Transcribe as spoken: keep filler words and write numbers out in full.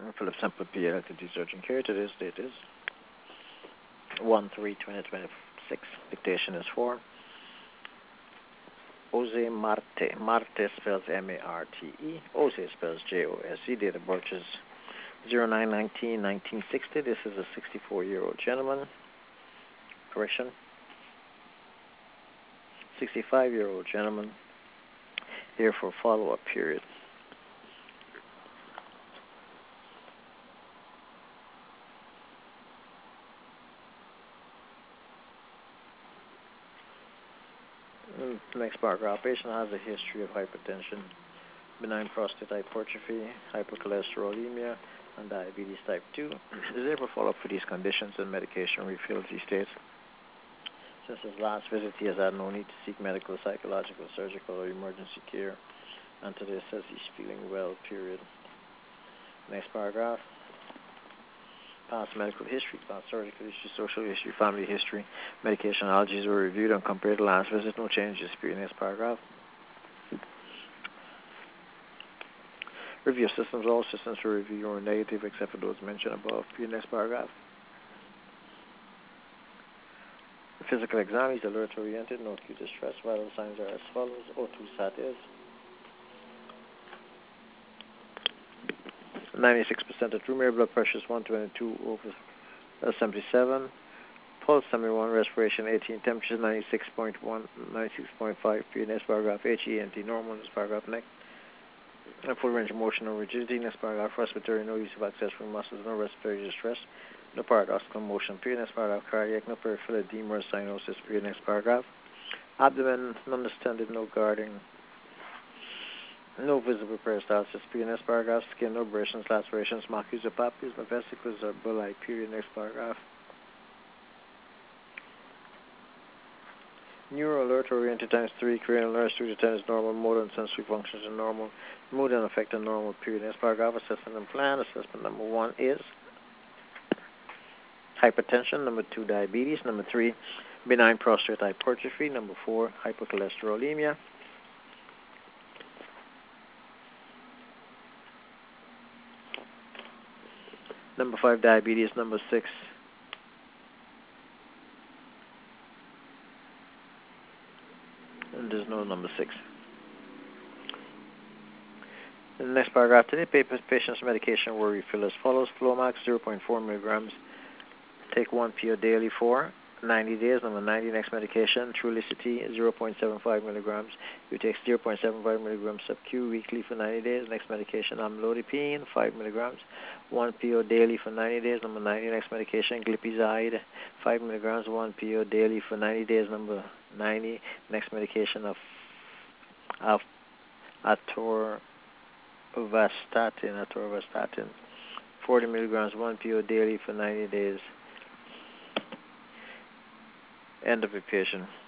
Philip Semple P L T D Surgeon Care. Today's date is one three twenty twenty-six. Dictation is for Jose Marte. Marte spells M A R T E. Jose spells J O S E. Date of birth is zero nine nineteen nineteen sixty. This is a sixty-four-year-old gentleman. Correction. sixty-five-year-old gentleman. Here for follow-up period. Next paragraph. Patient has a history of hypertension, benign prostate hypertrophy, hypercholesterolemia, and diabetes type two. Is able to follow up for these conditions and medication refills, he states. Since his last visit, he has had no need to seek medical, psychological, surgical, or emergency care. And today says he's feeling well, period. Next paragraph. Past medical history, past surgical history, social history, family history, medication allergies were reviewed and compared to last visit. No changes, period. Next paragraph. Review of systems. All systems for review are negative except for those mentioned above. Period. Next paragraph. Physical exam is alert oriented, no acute distress. Vital signs are as follows. O two sat is ninety-six percent of true mirror. Blood pressure is one twenty-two over seventy-seven. Pulse seventy-one. Respiration eighteen. Temperature ninety-six point one, ninety-six point five. Period. Next paragraph. H E N T normal. Next paragraph. Next. And full range of motion, no rigidity. Next paragraph. Respiratory, no use of accessory muscles, no respiratory distress, no paradoxical motion. Period. Next paragraph. Cardiac, no peripheral edema or cyanosis. Period. Next paragraph. Abdomen, none distended, no guarding, no visible peristalsis. Period. Next paragraph. Skin, no abrasions, lacerations, macules or papules, no vesicles or bulli. Period. Next paragraph. Neural alert oriented times three. Cranial alert two to ten is normal. Motor and sensory functions are normal. Mood and affect are normal. Period. Next paragraph. Assessment and plan. Assessment number one is hypertension. Number two, diabetes. Number three, benign prostate hypertrophy. Number four, hypercholesterolemia. Number five, diabetes. Number six, and there's no number six. In the next paragraph, today, patient's medication were refilled as follows. Flomax, zero point four milligrams. Take one pill daily for ninety days. Number ninety, next medication, Trulicity, zero point seven five milligrams. You take zero point seven five milligrams sub-Q weekly for ninety days. Next medication, amlodipine, five milligrams. one pill daily for ninety days. Number ninety, next medication, glipizide, five milligrams. one pill daily for ninety days. Number ninety, next medication of, of atorvastatin, atorvastatin, forty milligrams. one pill daily for ninety days. End of the patient.